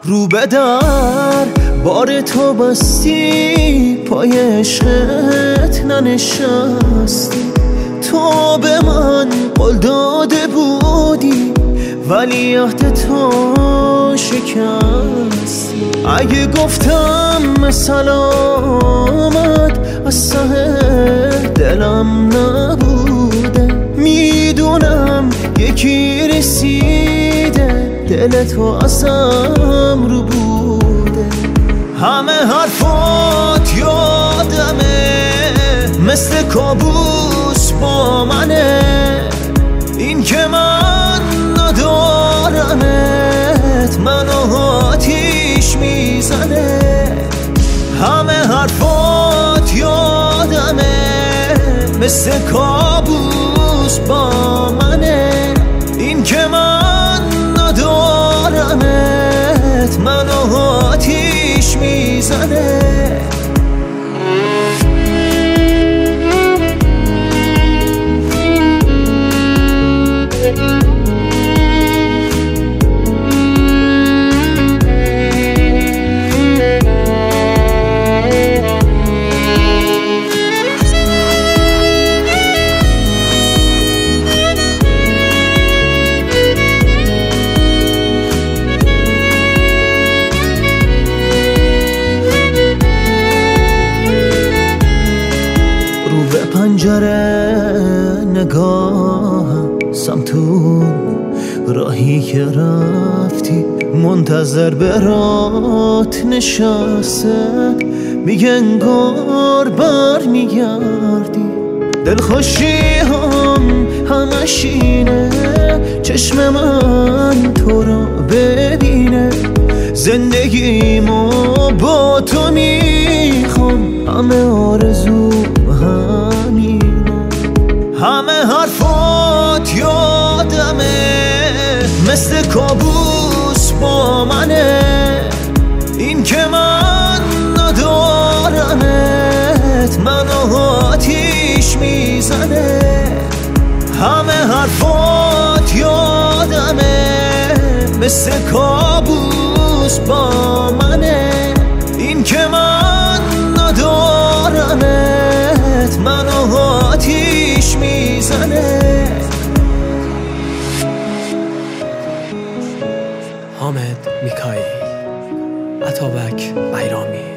رو به در بار تو بستی، پای عشقت ننشستی. تو به من قول داده بودی ولی عهد تو شکستی. اگه گفتم سلامت از ته دلم نبوده، میدونم یکی رسیده دل تو ازم رو بوده. همه حرفات یادمه مثل کابوس با منه، این که من ندارمت منو آتیش میزنه. همه حرفات یادمه مثل کابوس با منه، این که من ندارمت منو آتیش میزنه. به پنجره نگاهم سمتون راهی که رفتی، منتظر برات نشسته، میگه انگار بر میگردی. دلخوشی هم همش اینه چشم من تو را ببینه، زندگیمو با تو میخوام، همه آرزو همینه. همه حرفات یادمه مثل کابوس با منه، این که من ندارمت منو آتیش میزنه. همه حرفات یادمه مثل کابوس با منه، این که من ندارمت منو آتیش میزنه. حامد میکایی، عطابک بیرامی.